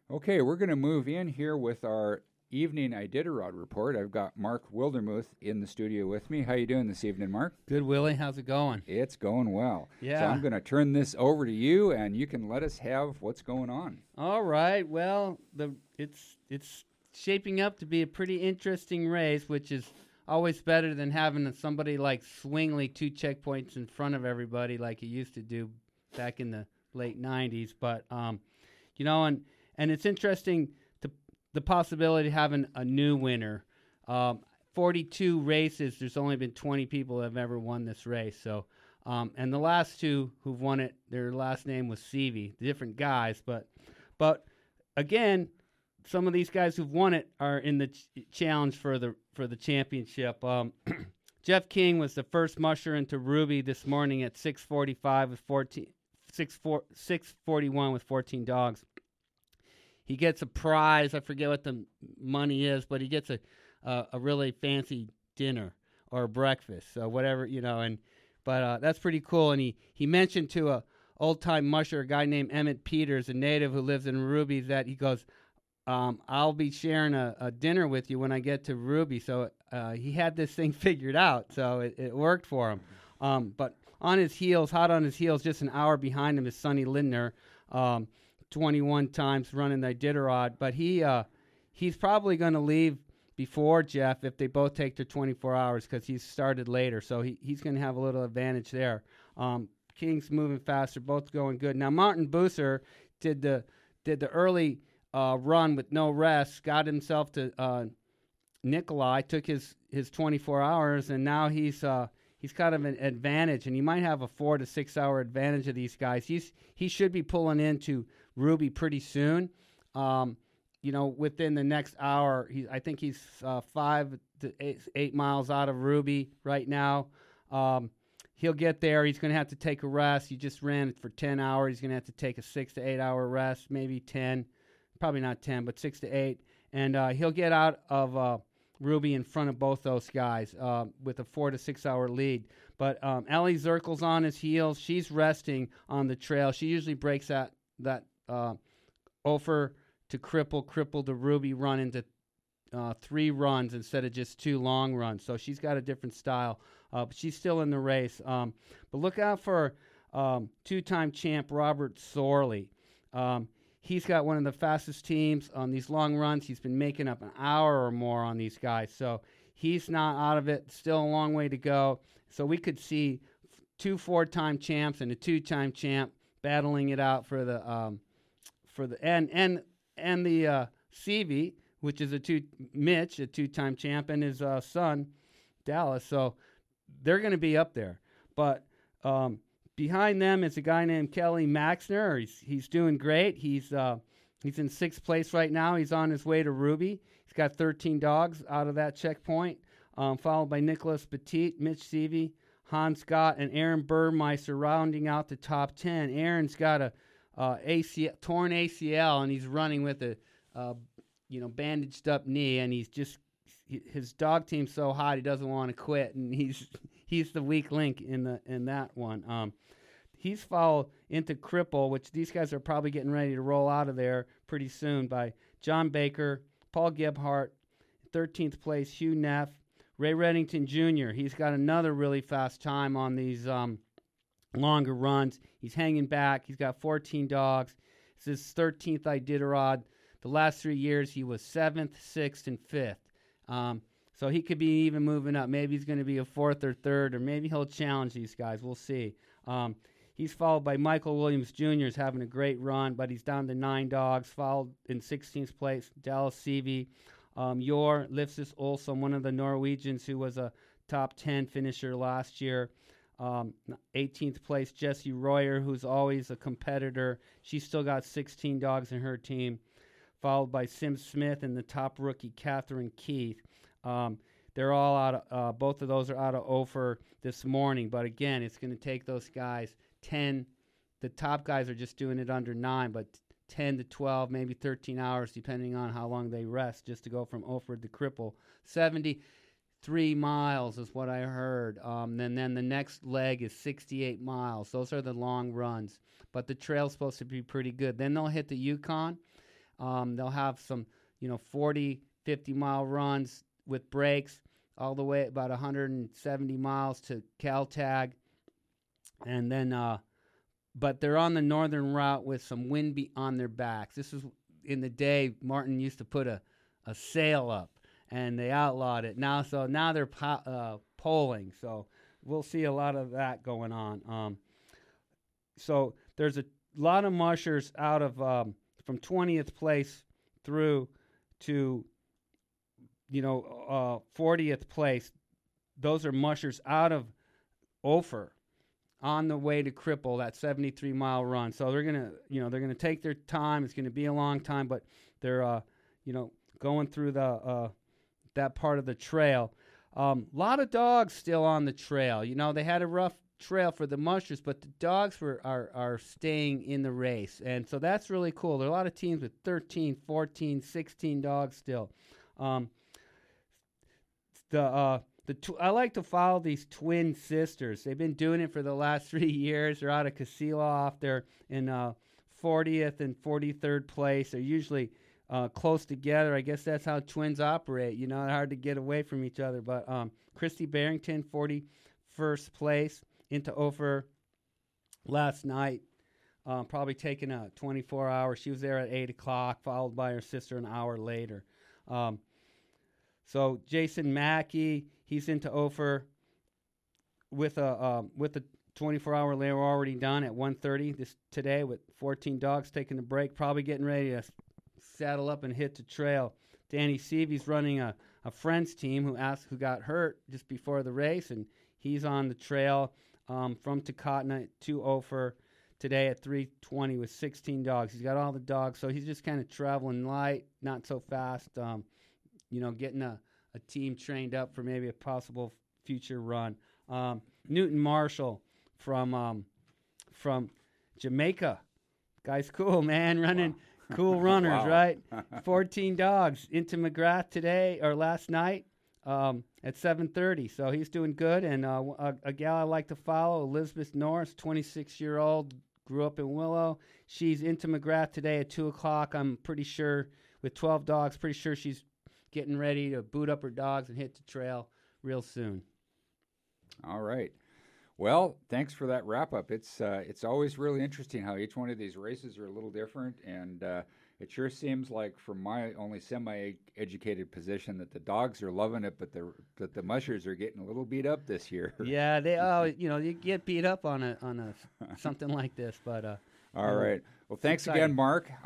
Okay, we're going to move in here with our evening Iditarod report. I've got Mark Wildermuth in the studio with me. How you doing this evening, Mark? Good, Willie. How's it going? It's going well. So Yeah. I'm going to turn this over to you, and you can let us have what's going on. All right. Well, it's shaping up to be a pretty interesting race, which is always better than having somebody like Swingley 2 checkpoints in front of everybody like he used to do back in the late '90s. But and it's interesting the possibility of having a new winner. 42 races. There's only been 20 people that have ever won this race. So. And the last two who've won it, their last name was Seavey. Different guys, but again, some of these guys who've won it are in the challenge for the championship. Jeff King was the first musher into Ruby this morning at 6:45 with 6:41 with 14 dogs. He gets a prize. I forget what the money is, but he gets a really fancy dinner or breakfast, so whatever But that's pretty cool. And he mentioned to a old-time musher, a guy named Emmett Peters, a native who lives in Ruby, that he goes, I'll be sharing a dinner with you when I get to Ruby. So he had this thing figured out, so it worked for him. But on his heels, hot on his heels, just an hour behind him is Sonny Lindner, 21 times running the Iditarod. But he's probably going to leave before Jeff if they both take their 24 hours because he's started later. So he's going to have a little advantage there. King's moving faster, both going good. Now, Martin Buser did the early run with no rest, got himself to Nikolai, took his 24 hours, and now he's kind of an advantage, and he might have a 4 to 6 hour advantage of these guys. He should be pulling into Ruby pretty soon. Within the next hour, I think he's 5 to 8 miles out of Ruby right now. He'll get there. He's going to have to take a rest. He just ran it for 10 hours. He's going to have to take a 6 to 8 hour rest, maybe 10, probably not 10, but 6 to 8. And he'll get out of Ruby in front of both those guys with a 4 to 6 hour lead. But Ellie Zirkle's on his heels. She's resting on the trail. She usually breaks that Ophir to cripple to Ruby run into 3 runs instead of just 2 long runs. So she's got a different style, but she's still in the race. But look out for 2-time champ Robert Sorley. He's got one of the fastest teams on these long runs. He's been making up an hour or more on these guys. So he's not out of it. Still a long way to go. So we could see 2 4-time champs and a 2-time champ battling it out for the and the Seavey, which is Mitch, a 2-time champ, and his son, Dallas. So they're going to be up there. But behind them is a guy named Kelly Maxner. He's doing great. He's in 6th place right now. He's on his way to Ruby. He's got 13 dogs out of that checkpoint, followed by Nicholas Petit, Mitch Seavey, Hans Scott, and Aaron Burmeister rounding out the top 10. Aaron's got a torn ACL, and he's running with a bandaged up knee, and his dog team's so hot he doesn't want to quit, and he's the weak link in that one. He's followed into Cripple, which these guys are probably getting ready to roll out of there pretty soon, by John Baker, Paul Gebhardt, 13th place Hugh Neff, Ray Reddington Jr. He's got another really fast time on these longer runs. He's hanging back. He's got 14 dogs. It's his 13th Iditarod. The last 3 years, he was 7th, 6th, and 5th. So he could be even moving up. Maybe he's going to be a 4th or 3rd, or maybe he'll challenge these guys. We'll see. He's followed by Michael Williams Jr. is having a great run, but he's down to 9 dogs. Followed in 16th place, Dallas Seavey. Yor Lifsus Olsson, one of the Norwegians who was a top 10 finisher last year. 18th place, Jessie Royer, who's always a competitor. She's still got 16 dogs in her team, followed by Sim Smith and the top rookie, Catherine Keith. They're all out of, both of those are out of Ophir this morning. But again, it's going to take those guys 10. The top guys are just doing it under 9, but 10 to 12, maybe 13 hours, depending on how long they rest, just to go from Ophir to Cripple. 73 miles is what I heard. And then the next leg is 68 miles. Those are the long runs. But the trail's supposed to be pretty good. Then they'll hit the Yukon. They'll have some, 40, 50-mile runs with breaks all the way about 170 miles to Caltag. And then, but they're on the northern route with some wind on their backs. This is in the day Martin used to put a sail up, and they outlawed it now. So now they're polling. So we'll see a lot of that going on. So there's a lot of mushers out of from 20th place through to 40th place. Those are mushers out of Ophir on the way to Cripple, that 73-mile run. So they're gonna take their time. It's gonna be a long time, but they're going through the that part of the trail. Lot of dogs still on the trail. They had a rough trail for the mushers, but the dogs are staying in the race, and so that's really cool. There are a lot of teams with 13, 14, 16 dogs still. I like to follow these twin sisters. They've been doing it for the last 3 years. They're out of Kasilof. They're in 40th and 43rd place. They're usually close together. I guess that's how twins operate. They're hard to get away from each other. But Christy Barrington, 41st place into Ophir last night. Probably taking a 24-hour. She was there at 8 o'clock, followed by her sister an hour later. So Jason Mackey, he's into Ophir with a 24-hour. They were already done at 1:30 today with 14 dogs taking a break, probably getting ready to saddle up and hit the trail. Danny Seavey's running a friends team who got hurt just before the race, and he's on the trail from Takotna to Ophir today at 3:20 with 16 dogs. He's got all the dogs, so he's just kind of traveling light, not so fast. Getting a team trained up for maybe a possible future run. Newton Marshall from Jamaica. Guy's cool, man, running cool runners, Wow. right? 14 dogs into McGrath today or last night at 7:30. So he's doing good. And a gal I like to follow, Elizabeth Norris, 26-year-old, grew up in Willow. She's into McGrath today at 2 o'clock. I'm pretty sure with 12 dogs, pretty sure she's getting ready to boot up her dogs and hit the trail real soon. All right. Well, thanks for that wrap up. It's always really interesting how each one of these races are a little different, and it sure seems like, from my only semi-educated position, that the dogs are loving it, but the mushers are getting a little beat up this year. Yeah, you get beat up on a something like this, but all right. Well, thanks exciting. again, Mark.